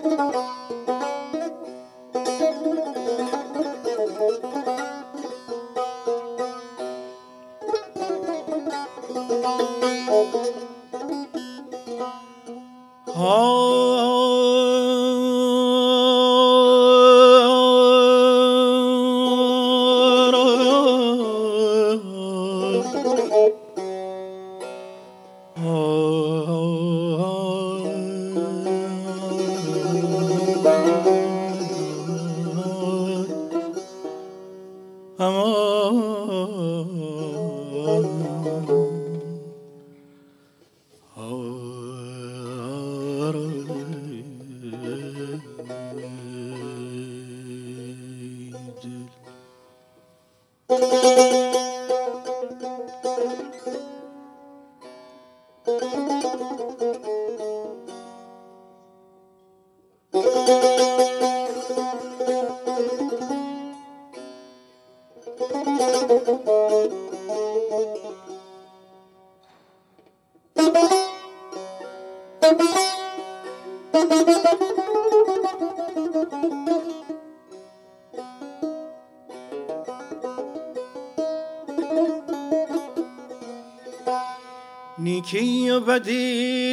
نیکی و بدی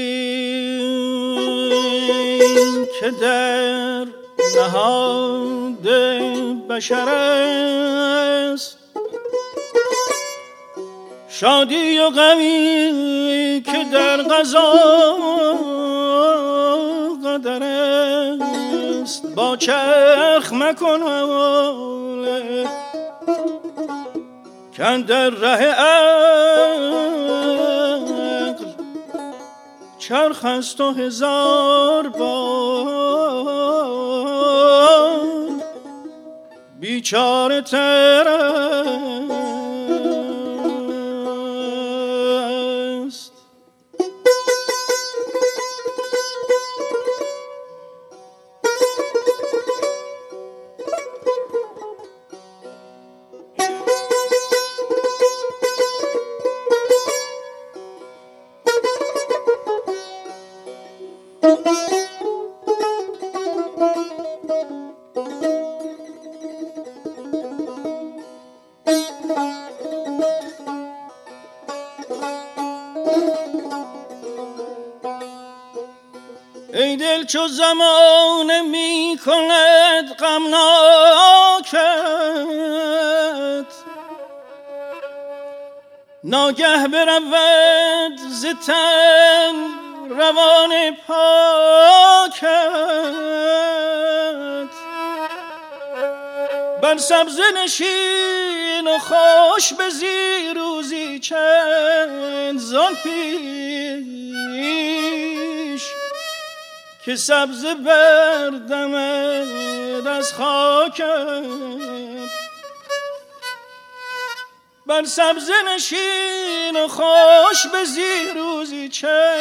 که در نهاد بشر است، شادی و غمی که در قضا قدر است. با چرخ مکن حواله کاندر ره عقل چرخ است و هزار بار بیچاره تر است. ای دل چو زمانه می کند غمناکت، ناگه برود ز تن روان پاکت. بر سبزه نشین و خوش بزی روزی چند زان پیش که سبزه بردمد از خاکت. بر سبزه نشین و خوش بزی روزی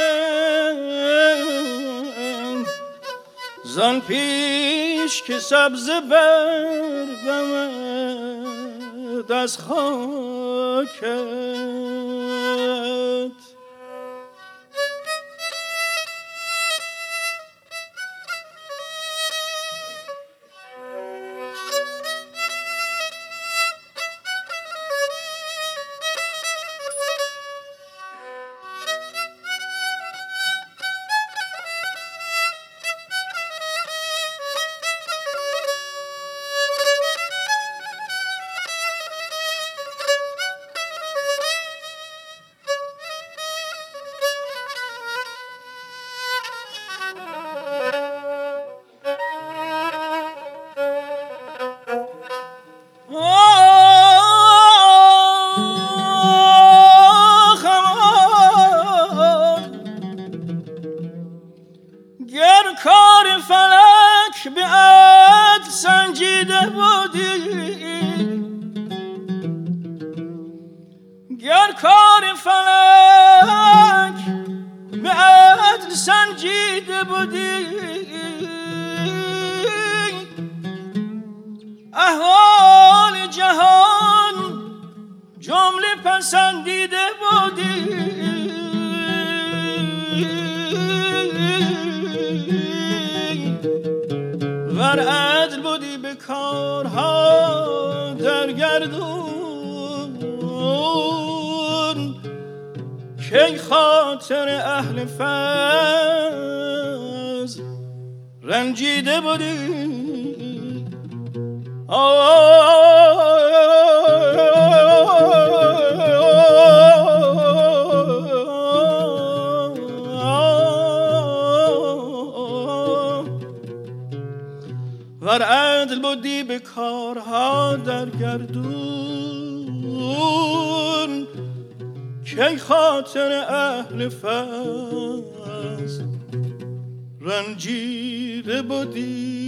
چند زان پیش که سبزه بردمد از خاکت. گر کار فلک به عدل سنجیده بودی، احوال جهان جمله پسندیده بودی. ور عدل بودی به کارها در گردون کی خاطر اهل فضل رنجیده بودی ور عدل بودی به کارها در گردون کی خاطر اهل فضل رنجیده بودی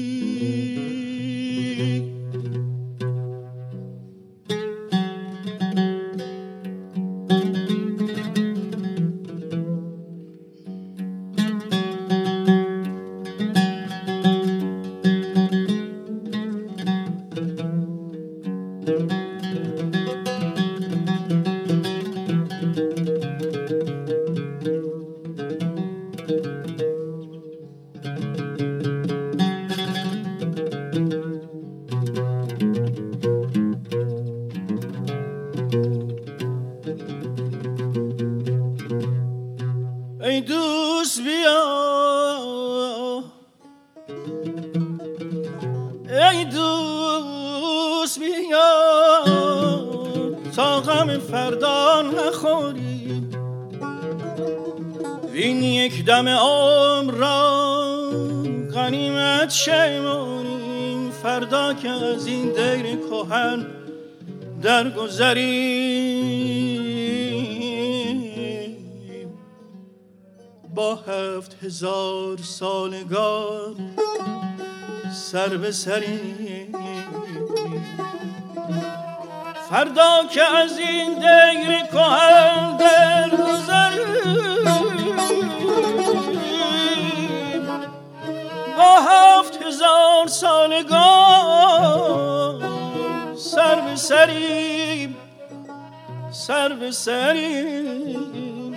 ای دوست بیا ای دوست بیا تا غم فردا نخوری این یک دم عمر را غنیمت شمریم فردا که از این دیر کهن درگذریم با 7000 سالگان سر به سریم فردا که از این دیر کهن درگذریم با 7000 سالگان سر به سریم سر به سریم